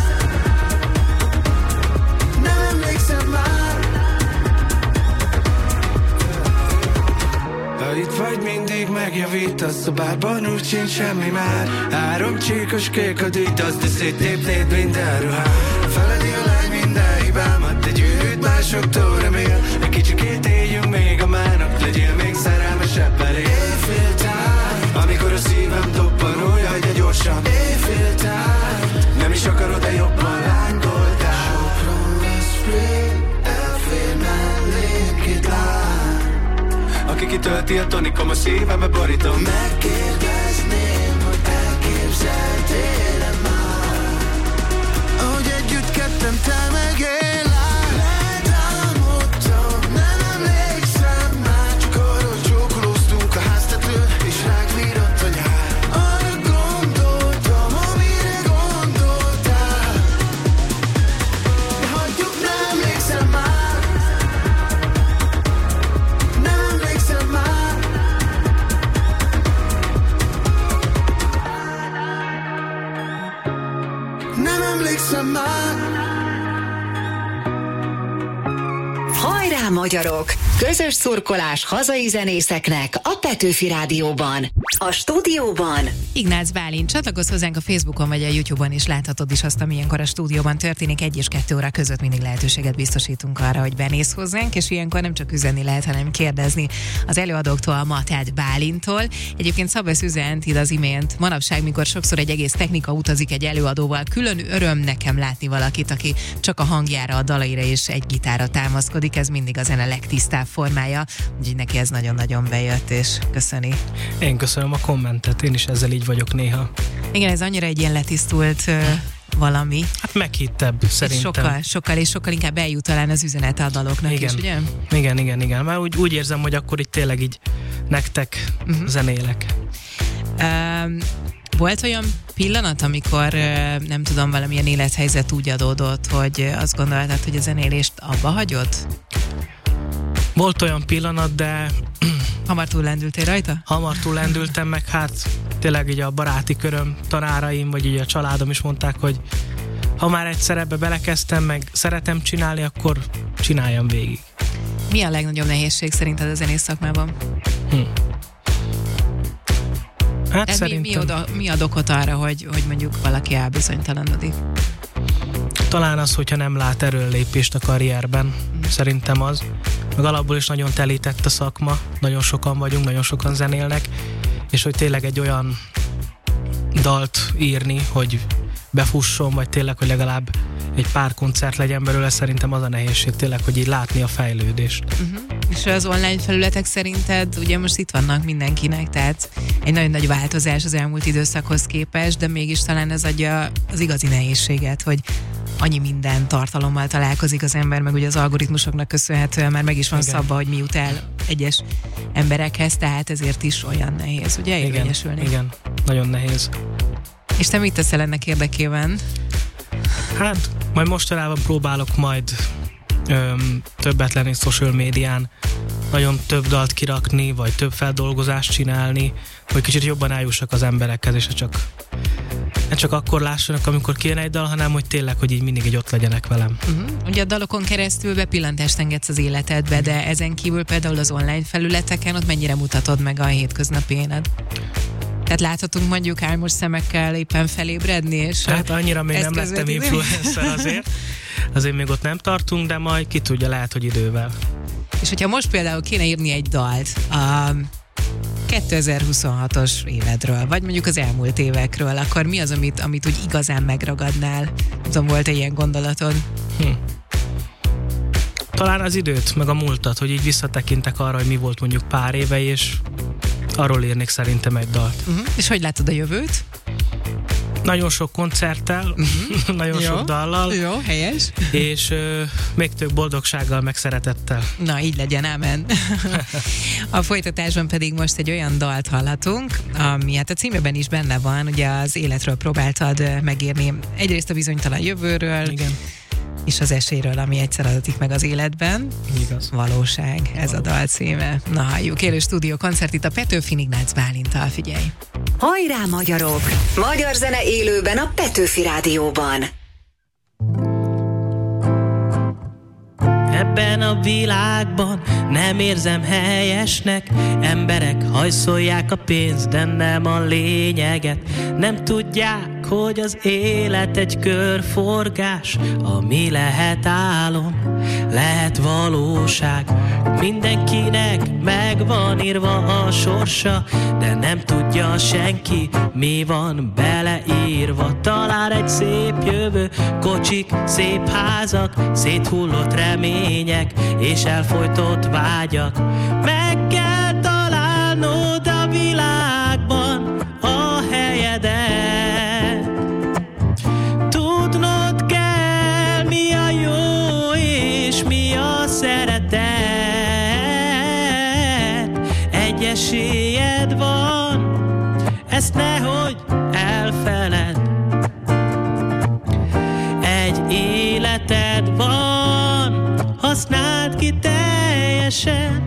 Itt vagy mindig megjavítasz, a bárban úgy sincs semmi már. Három csíkos kék a dűjt, azt de széttépnéd minden ruhát. Feledi a lány minden hibámat, egy űrűt másoktól remél. Egy kicsikét éljünk még a mának, legyél még szerelmesebb elé. Éjféltáj, amikor a szívem toppan, ó, jaj, de gyorsan. Éjféltáj, nem is akarod, de jobban lángoltál. Sopron Veszprém, elfér mellém két lány, aki kitölti a tonikom, a szívembe borítom. Megkérdezném, hogy elképzeltél-e már, ahogy együtt ketten te meg én. Letámadtam, nem emlékszem már, csak arra, hogy csókolóztunk a háztetőn, és ránk virradt a nyár. Arra gondoltam, amire gondoltál, de hagyjuk, nem emlékszem már. Hajrá, magyarok! Közös szurkolás hazai zenészeknek a Petőfi Rádióban. A stúdióban Ignác Bálint, csatlakozz hozzánk a Facebookon vagy a YouTube-on is, láthatod is azt, amilyenkor a stúdióban történik. Egy és kettő óra között mindig lehetőséget biztosítunk arra, hogy benézz hozzánk, és ilyenkor nem csak üzenni lehet, hanem kérdezni az előadóktól, a Matád Bálintól. Egyébként Szabesz üzent ide az imént, manapság, mikor sokszor egy egész technika utazik egy előadóval, külön öröm nekem látni valakit, aki csak a hangjára, a dalaira és egy gitárra támaszkodik, ez mindig a zene legtisztább formája, úgyhogy neki ez nagyon-nagyon bejött, és köszöni. Én köszönöm a kommentet, én is ezzel így vagyok néha. Igen, ez annyira egy ilyen letisztult uh, valami. Hát meghittebb, szerintem. Sokkal, sokkal és sokkal inkább eljut talán az üzenete a daloknak igen. is, ugye? Igen, igen, igen. Már úgy, úgy érzem, hogy akkor itt tényleg így nektek uh-huh. zenélek. Um, Volt olyan pillanat, amikor nem tudom, valamilyen élethelyzet úgy adódott, hogy azt gondoltad, hogy a zenélést abba hagyod? Volt olyan pillanat, de... Hamar túllendültél rajta? Hamar túllendültem, meg hát tényleg így a baráti köröm, tanáraim, vagy így a családom is mondták, hogy ha már egyszer ebbe belekezdtem, meg szeretem csinálni, akkor csináljam végig. Mi a legnagyobb nehézség szerinted a zenész szakmában? Hm. Hát szerintem... mi, mi, oda, mi ad okot arra, hogy, hogy mondjuk valaki elbizonytalanodik? Talán az, hogyha nem lát erőllépést a karrierben. Mm. Szerintem az. Meg alapból is nagyon telített a szakma. Nagyon sokan vagyunk, nagyon sokan zenélnek. És hogy tényleg egy olyan dalt írni, hogy befusson, vagy tényleg, hogy legalább egy pár koncert legyen belőle, szerintem az a nehézség tényleg, hogy így látni a fejlődést. Uh-huh. És az online felületek szerinted, ugye most itt vannak mindenkinek, tehát egy nagyon nagy változás az elmúlt időszakhoz képest, de mégis talán ez adja az igazi nehézséget, hogy annyi minden tartalommal találkozik az ember, meg ugye az algoritmusoknak köszönhetően már meg is van Igen. szabva, hogy mi jut el egyes emberekhez, tehát ezért is olyan nehéz, ugye, érvényesülni. Igen, igen, nagyon nehéz. És te mit teszel ennek érdekében? Hát, majd mostanában próbálok majd öm, többet lenni social médián, nagyon több dalt kirakni, vagy több feldolgozást csinálni, hogy kicsit jobban eljussak az emberekhez, és csak, ne csak akkor lássanak, amikor kijön egy dal, hanem hogy tényleg, hogy így mindig így ott legyenek velem. Uh-huh. Ugye a dalokon keresztül bepillantást engedsz az életedbe, de ezen kívül például az online felületeken ott mennyire mutatod meg a hétköznapi éned? Tehát láthatunk mondjuk álmos szemekkel éppen felébredni, és... Hát annyira még nem lettem közvetíteni? influencer azért. Azért még ott nem tartunk, de majd ki tudja, lehet, hogy idővel. És hogyha most például kéne írni egy dalt a kétezer-huszonhatos évedről, vagy mondjuk az elmúlt évekről, akkor mi az, amit, amit úgy igazán megragadnál? Nem tudom, volt-e ilyen gondolatod? Hm. Talán az időt, meg a múltat, hogy így visszatekintek arra, hogy mi volt mondjuk pár éve, és arról írnék szerintem egy dalt. Uh-huh. És hogy látod a jövőt? Nagyon sok koncerttel, uh-huh. nagyon Jó. sok dallal. Jó, helyes. És ö, még több boldogsággal, meg szeretettel. Na, így legyen, ámen. A folytatásban pedig most egy olyan dalt hallhatunk, ami hát a címében is benne van, ugye az életről próbáltad megírni egyrészt a bizonytalan jövőről, Igen. és az esélyről, ami egyszer adatik meg az életben. Igaz. Valóság, ez a dal címe. Na, halljuk, élő stúdió koncert itt a Petőfi Ignác Bálinttal, figyelj. Hajrá, magyarok! Magyar zene élőben a Petőfi Rádióban. Ebben a világban nem érzem helyesnek. Emberek hajszolják a pénzt, de nem a lényeget. Nem tudják, hogy az élet egy körforgás, ami lehet álom, lehet valóság. Mindenkinek megvan írva a sorsa, de nem tudja senki, mi van beleírva. Talán egy szép jövő, kocsik, szép házak, széthullott remények és elfojtott vágyak. Meg kell találnod a világban a helyedet. Tudnod kell, mi a jó és mi a szeretet. Egy esélyed van, ezt nehogy elfeled. Egy életed van, használd ki teljesen.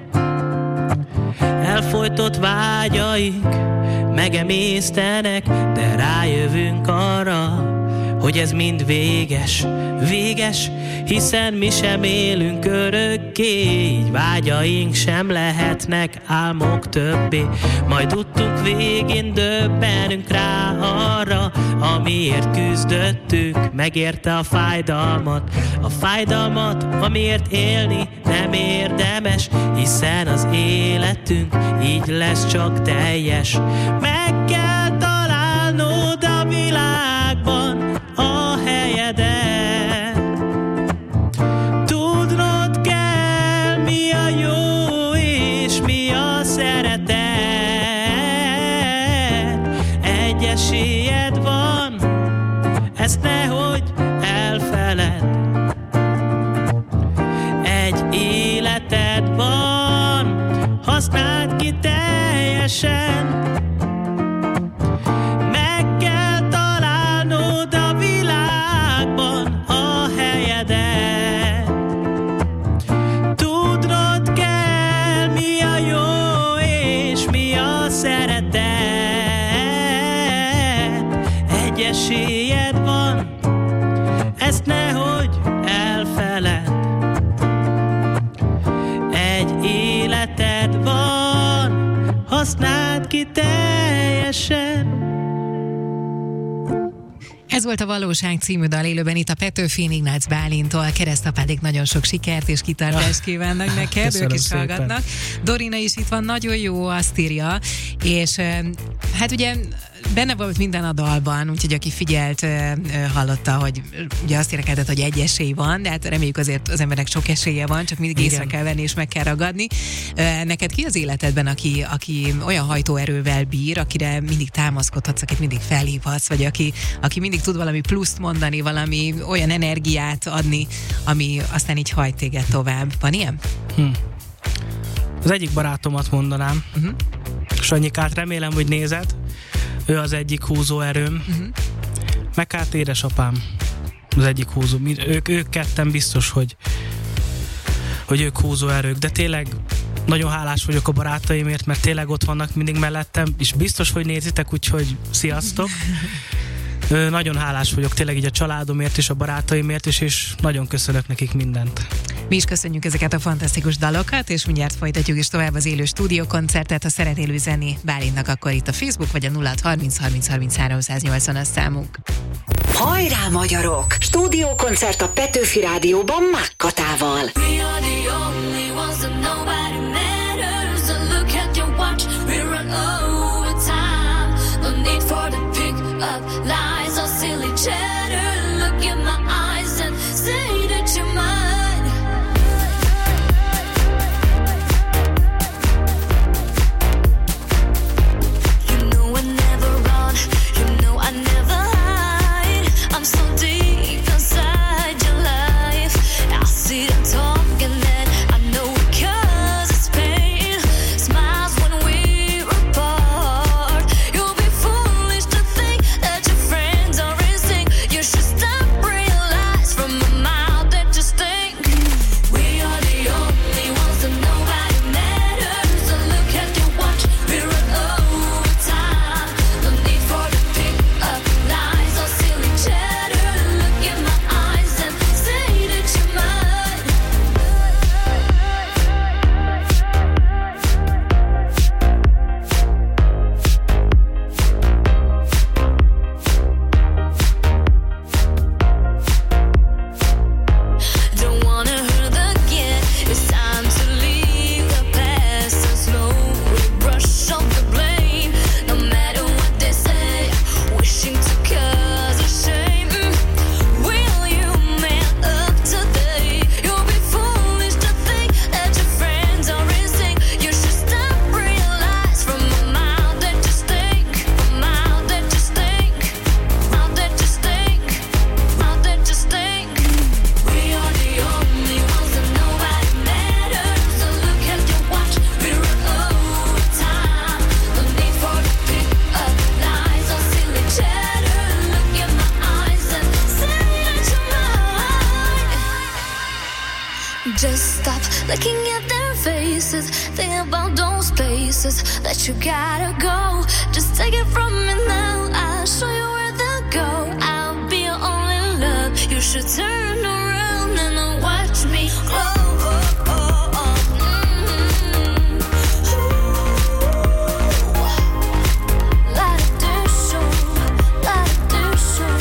Elfojtott vágyaink megemésztenek, de rájövünk arra, hogy ez mind véges, véges, hiszen mi sem élünk örökké, így vágyaink sem lehetnek álmok többé. Majd útunk végén döbbenünk rá arra, amiért küzdöttünk, megérte a fájdalmat. A fájdalmat, amiért élni nem érdemes, hiszen az életünk így lesz csak teljes. Meg kell találnod a világban a helyedet. Tudnod kell, mi a jó és mi a szeretet. Egy esélyed van, ezt nehogy elfeled. Egy életed van, használd ki teljesen. Meg kell találnod a világban a helyedet. Tudnod kell, mi a jó és mi a szeretet. Egy esélyed van, ezt nehogy elfeled. Egy életed van, használd ki teljesen. Ez volt a Valóság című dal élőben itt a Petőfi Ignác Bálintól. Keresztapádik nagyon sok sikert és kitartást kívánnak neked, Köszönöm ők is szépen. hallgatnak. Dorina is itt van, nagyon jó, azt írja, és hát ugye benne volt minden a dalban, úgyhogy aki figyelt, hallotta, hogy ugye azt énekelted, hogy egy esély van, de hát reméljük azért az embernek sok esélye van, csak mindig észre kell venni és meg kell ragadni. Neked ki az életedben, aki, aki olyan hajtóerővel bír, akire mindig támaszkodhatsz, akit mindig felhívhatsz, vagy aki, aki mindig tud valami pluszt mondani, valami olyan energiát adni, ami aztán így hajt téged tovább. Van ilyen? Hm. Az egyik barátomat mondanám, uh-huh. Sanyikát, remélem, hogy nézed. Ő az egyik húzó erőm. Uh-huh. Meg hát édesapám az egyik húzó. Ők, ők ketten biztos, hogy, hogy ők húzó erők, de tényleg nagyon hálás vagyok a barátaimért, mert tényleg ott vannak mindig mellettem, és biztos, hogy nézitek, úgyhogy sziasztok! Nagyon hálás vagyok tényleg így a családomért és a barátaimért is, és nagyon köszönök nekik mindent. Mi is köszönjük ezeket a fantasztikus dalokat, és mindjárt folytatjuk is tovább az élő stúdiókoncertet. Ha szeretnél üzenni Bálintnak, akkor itt a Facebook, vagy a nulla hat harminc harminc harminchárom száznyolcvan számunk. Hajrá magyarok! Stúdiókoncert a Petőfi Rádióban Mákkatával. Lies or silly chatter. Look in my eyes and say that you're mine. You know I never run. You know I never hide. I'm so deep inside your life. I see them talking and I know it 'cause it's pain. Smiles when we're apart. You'll be foolish to think that your friends are in sync. You should stop, realize from my mouth that you stink. We are the only ones that nobody matters. So look at your watch, we're run over time. No need for the pick up lines or silly chatter. Look in my eyes and say that you're mine. Don't wanna hurt again. It's time to leave the past and slowly brush off the blame. No matter what they say, wishing to cause a shame. Will you man up today? You'll be foolish to think that your friends are in sync. You should stop, realize from my mouth that you stink. From mouth that you stink. Mouth that you stink. Mouth that you stink. We are the only ones that nobody matters. So look at your watch, we're run over time. No need for the pick up lines or silly chatter. Look in my eyes and say that you're mine. Just stop looking at their faces. Think about those places that you gotta go. Just take it from me now. I'll show you where they'll go. I'll be your only love. You should turn around and watch me glow. Oh, oh, oh. Mm-hmm. Ooh. Let it do show. Let it do show.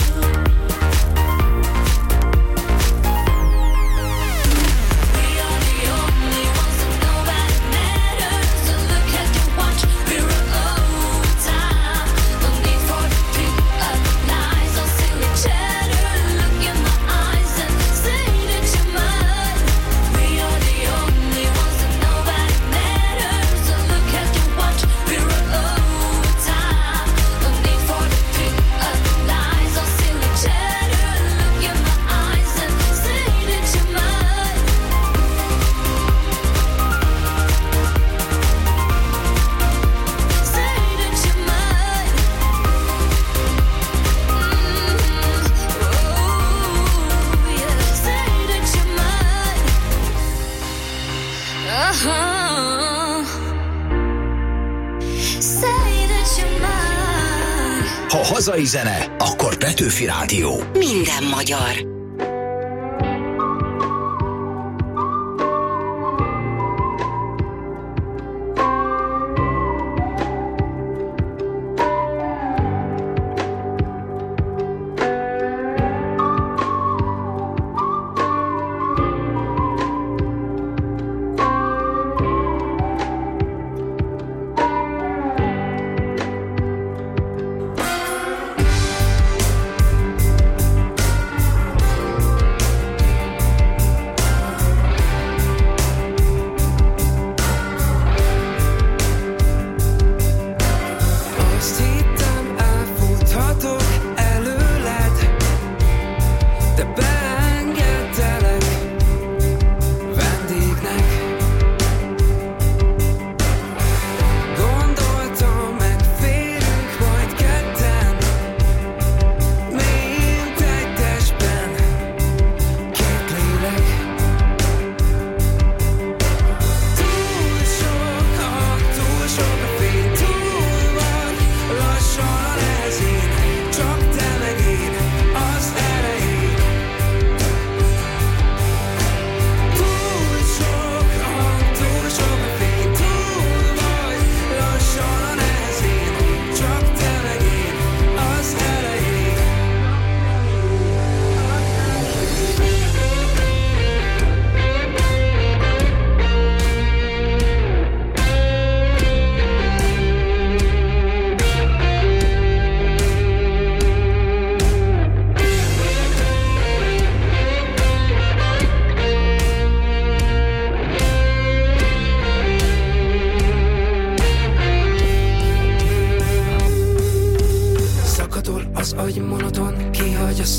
We are the only ones that nobody matters. So look at your watch, we're run over time. No need for the pick up lines or silly chatter. Look in my eyes and say that you're mine. We are the only ones that nobody matters. So look at your watch, we're run over time. No need for the pick up lines or silly chatter. Look in my eyes and say that you're mine. Say that you're mine. Mm-hmm. Oh, yeah. Say that you're mine. Uh-huh. Say that you're mine. Ha hazai zene, akkor Petőfi Rádió. Minden magyar.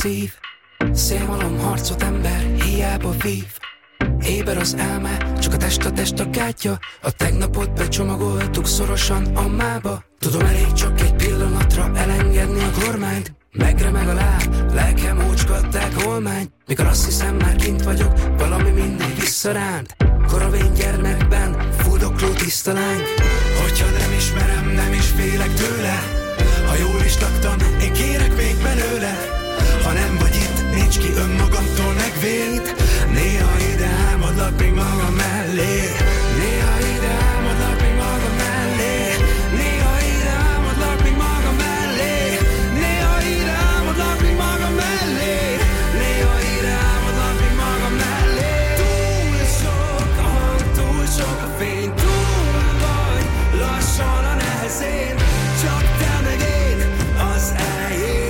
szív. Szélmalom harcot ember hiába vív. Éber az elme, csak a test a test a gátja. A tegnapot becsomagoltuk szorosan a mába. Tudom, elég csak egy pillanatra elengedni a kormányt. Megremeg a láb, lelkem ócskatták holmány. Mikor azt hiszem már kint vagyok, valami mindig visszaránt. Koravén gyermekben, fuldokló tiszta lány. Hogyha nem ismerem, nem is félek tőle. Ha jól is laktam, én kérek még belőle. Ha nem vagy itt, nincs ki önmagamtól megvéd. Néha ide álmodlak még magam mellé. Néha ide álmodlak még magam mellé. Néha ide álmodlak még magam mellé. Néha ide álmodlak még magam mellé. Néha ide álmodlak még magam mellé. Túl sok a hang, túl sok a fény. Túl vagy lassan a nehezén. Csak te meg én az elején.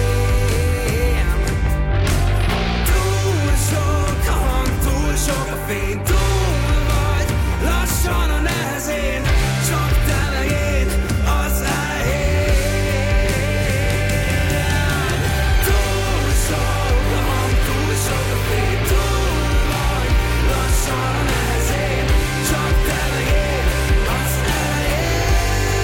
Sok a fény, túl vagy lassan a nehezén. Csak te meg én az elején. Túl sok a hang, túl sok a fény. Túl vagy lassan a nehezén. Csak te meg én az elején.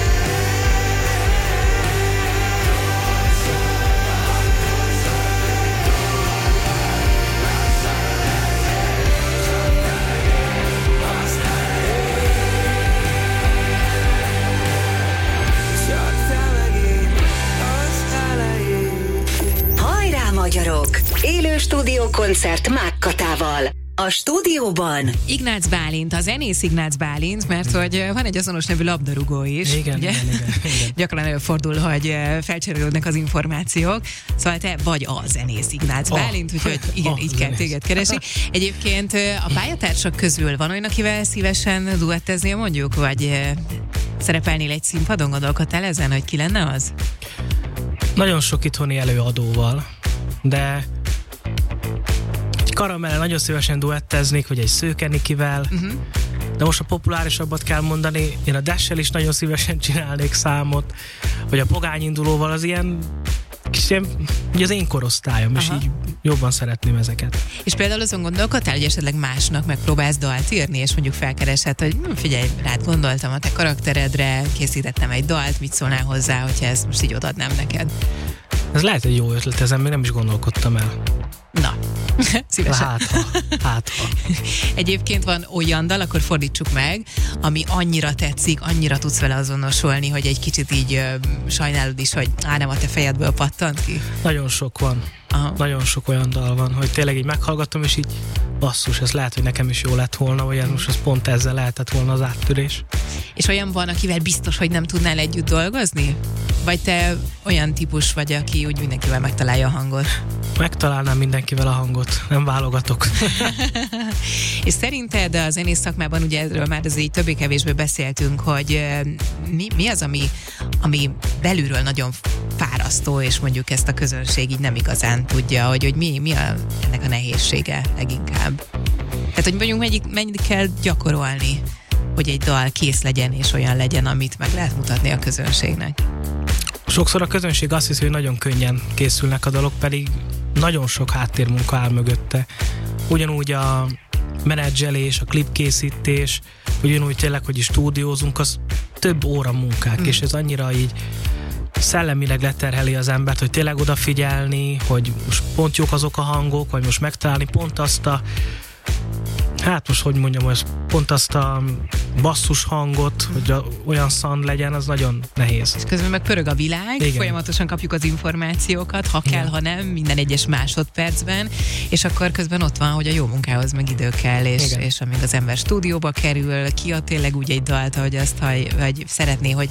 Magyarok. Élő stúdiókoncert Mákkatával. A stúdióban Ignác Bálint, a zenész Ignác Bálint, mert hogy van egy azonos nevű labdarúgó is. Igen, ugye? igen, igen, igen. Gyakran előfordul, hogy felcserélődnek az információk. Szóval te vagy a zenész Ignác Oh. Bálint, úgyhogy igen, Oh, így kell zenész. téged keresni. Egyébként a pályatársak közül van olyan, akivel szívesen duetteznél mondjuk, vagy eh, szerepelnél egy színpadon, gondolkodtál ezen, hogy ki lenne az? Nagyon sok itthoni előadóval, de egy Karamellel nagyon szívesen duetteznék, vagy egy Szőke Nikivel, uh-huh. de most a populárisabbat kell mondani, én a Dash-el is nagyon szívesen csinálnék számot, vagy a Pogány Indulóval, az ilyen kis ilyen, ugye az én korosztályom, és Aha. így jobban szeretném ezeket. És például azon gondolkodtál, hogy esetleg másnak megpróbálsz dalt írni, és mondjuk felkeresed, hogy hm, figyelj, rád gondoltam a te karakteredre, készítettem egy dalt, mit szólnál hozzá, hogyha ezt most így odaadnám neked? Ez lehet egy jó ötlet, ezen még nem is gondolkodtam el. Na, szívesen. Hát ha, hát ha. Egyébként van olyan dal, akkor fordítsuk meg, ami annyira tetszik, annyira tudsz vele azonosulni, hogy egy kicsit így ö, sajnálod is, hogy á, nem a te fejedből pattant ki. Nagyon sok van. Aha. Nagyon sok olyan dal van, hogy tényleg így meghallgatom, és így basszus, ez lehet, hogy nekem is jó lett volna, vagy ez most ez pont ezzel lehetett volna az áttörés. És olyan van, akivel biztos, hogy nem tudnál együtt dolgozni? Vagy te olyan típus vagy, aki úgy mindenkivel megtalálja a hangot? Megtalálnám mindenkivel a hangot, nem válogatok. És szerinted a zenész szakmában, ugye erről már azért így többé-kevésbé beszéltünk, hogy eh, mi, mi az, ami, ami belülről nagyon fárasztó, és mondjuk ezt a közönség így nem igazán tudja, hogy, hogy mi, mi a, ennek a nehézsége leginkább. Tehát, hogy mondjuk mennyit, mennyit kell gyakorolni, hogy egy dal kész legyen, és olyan legyen, amit meg lehet mutatni a közönségnek. Sokszor a közönség azt hiszi, hogy nagyon könnyen készülnek a dalok, pedig nagyon sok háttérmunka áll mögötte. Ugyanúgy a menedzselés, a klipkészítés, ugyanúgy tényleg, hogy is stúdiózunk, az több óra munkák, mm. és ez annyira így szellemileg leterheli az embert, hogy tényleg odafigyelni, hogy most pont jók azok a hangok, vagy most megtalálni pont azt a hát most hogy mondjam, hogy pont azt a basszus hangot, hogy a, olyan szand legyen, az nagyon nehéz. És közben meg pörög a világ, igen. Folyamatosan kapjuk az információkat, ha kell, igen. ha nem, minden egyes másodpercben, és akkor közben ott van, hogy a jó munkához meg idő kell, és, és amíg az ember stúdióba kerül, kiad tényleg úgy egy dalt, hogy azt, hogy, hogy szeretné, hogy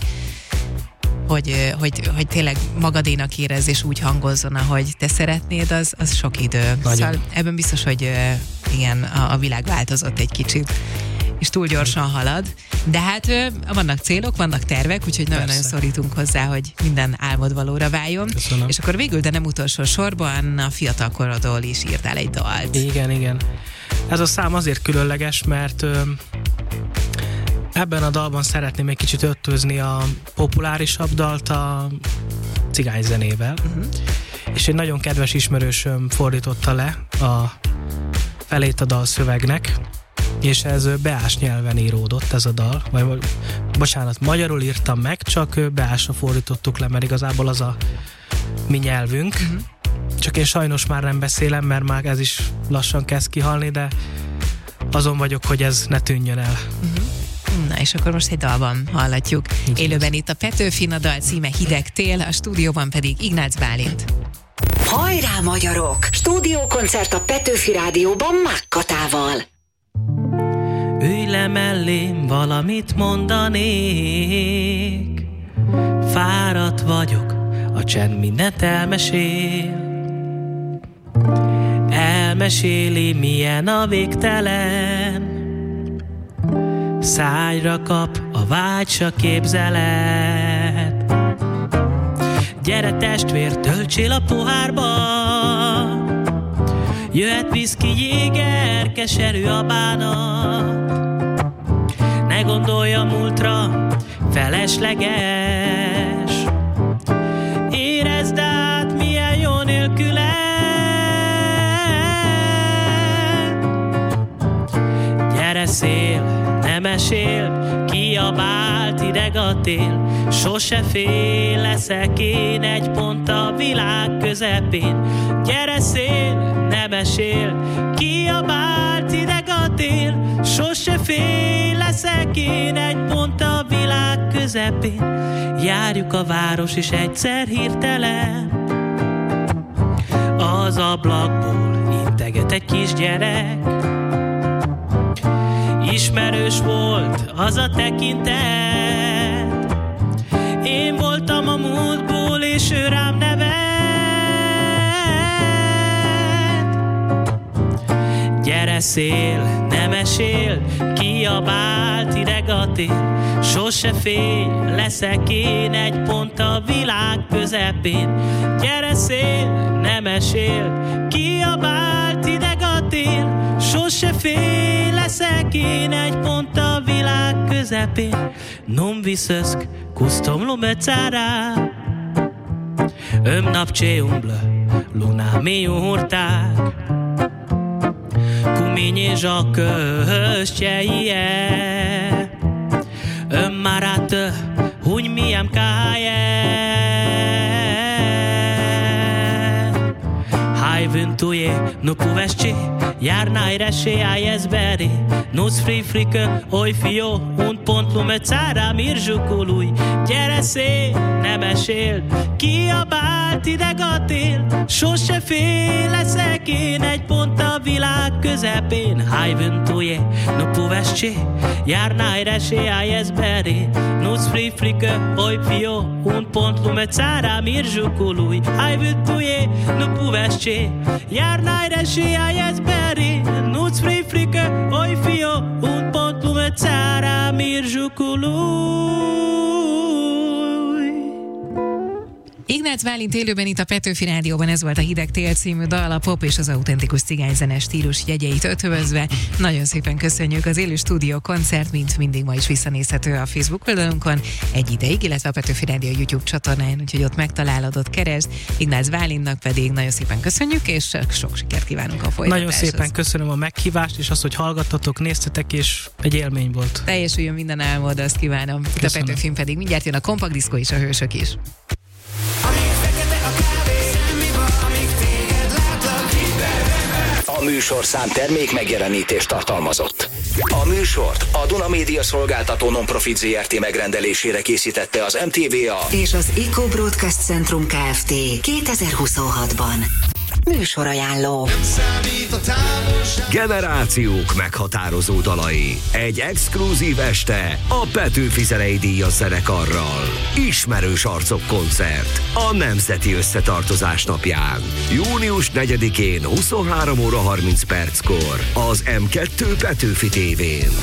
Hogy, hogy, hogy tényleg magadénak érezz, és úgy hangozzon, ahogy te szeretnéd, az, az sok idő. Nagyon. Szóval ebben biztos, hogy igen, a, a világ változott egy kicsit, és túl gyorsan halad. De hát vannak célok, vannak tervek, úgyhogy nagyon-nagyon szorítunk hozzá, hogy minden álmod valóra váljon. Köszönöm. És akkor végül, de nem utolsó sorban, a fiatalkorodról is írtál egy dalt. Igen, igen. Ez a szám azért különleges, mert ö, ebben a dalban szeretném egy kicsit ötvözni a populárisabb dalt a cigányzenével. Uh-huh. és egy nagyon kedves ismerősöm fordította le a felét a dalszövegnek, és ez beás nyelven íródott ez a dal, vagy bocsánat, magyarul írtam meg, csak beásra fordítottuk le, mert igazából az a mi nyelvünk. Uh-huh. Csak én sajnos már nem beszélem, mert már ez is lassan kezd kihalni, de azon vagyok, hogy ez ne tűnjön el. Uh-huh. Na, és akkor most egy dalban hallatjuk. Így élőben itt a Petőfin, a dal címe Hideg tél, a stúdióban pedig Ignác Bálint. Hajrá, magyarok! Stúdiókoncert a Petőfi Rádióban Mákkatával. Ülj le mellém, valamit mondanék. Fáradt vagyok, a csend mindent elmesél. Elmeséli, milyen a végtelen. Szájra kap a vágy, s a képzelet. Gyere testvér, töltsél a pohárba. Jöhet viszki, jéger, keserű a bánat. Ne gondolj a múltra, felesleges. Érezd át, milyen jó nélküle. Gyere szél, ne mesél, kiabált ideg a tél. Sose fél, leszek én egy pont a világ közepén. Gyere szél, ne mesél, kiabált ideg a tél. Sose fél, leszek én egy pont a világ közepén. Járjuk a város és egyszer hirtelen az ablakból integet egy kisgyerek. Ismerős volt az a tekintet. Én voltam a múltból, és ő rám nevet. Gyere szél, ne mesél, kiabált ideg a tél. Sose félj, leszek én egy pont a világ közepén. Gyere szél, ne mesél, kiabált ideg a tél. Sose félj, leszek én egy pont a világ közepén. Non vi sösk, custom lume țara. Îmi noapte umblă, luna mi urtac. Cu mine joacă ce e. Îmi arată unde mi-am caie. Hai vântuie, nu povesti, iar n-ai reșe, ai ezberi. Nu-ți fri frică, oi fiu, un pont lume țara mirjucului. Gyere szél, ne mesél, kiabált ideg a tél. Sose fél, leszek én egy pont a világ közepén. Hai vântuie, nu povesti, iar n-ai reșe, ai ezberi. Nu-ți fri frică, oi fiu, un pont lume țara mirjucului. Hai vântuie, nu povesti, iar n-ai reșe, ai ezberi. Nu-ți fri frică, oi fiu, un pont lume țara mirjucului. Ignác Bálint élőben itt a Petőfi Rádióban, ez volt a Hideg tél című dal, a pop és az autentikus cigányzene stílus jegyeit ötvözve. Nagyon szépen köszönjük, az élő stúdió koncert, mint mindig ma is visszanézhető a Facebook oldalunkon egy ideig, illetve a Petőfi Rádió YouTube csatornáján, úgyhogy ott megtalálod, ott keresd. Ignác Bálintnak pedig nagyon szépen köszönjük, és sok sikert kívánunk a folytatáshoz. Nagyon szépen köszönöm a meghívást, és azt, hogy hallgattatok, néztetek, és egy élmény volt. Teljesüljön minden álmod, azt kívánom. Itt a Petőfin pedig mindjárt jön a Kompakt Diszkó és a Hősök is. A műsorszám termék megjelenítést tartalmazott. A műsort a Duna Média Szolgáltató Non-Profit zé er té megrendelésére készítette az em té vé á és az Eco Broadcast Centrum Kft. kétezer-huszonhatban. Műsorajánló. Generációk meghatározó dalai. Egy exkluzív este a Petőfi Zenei Díjas zenekarral. Ismerős arcok koncert a Nemzeti Összetartozás napján. június negyedikén huszonhárom óra harminc perckor az em kettő Petőfi tévén.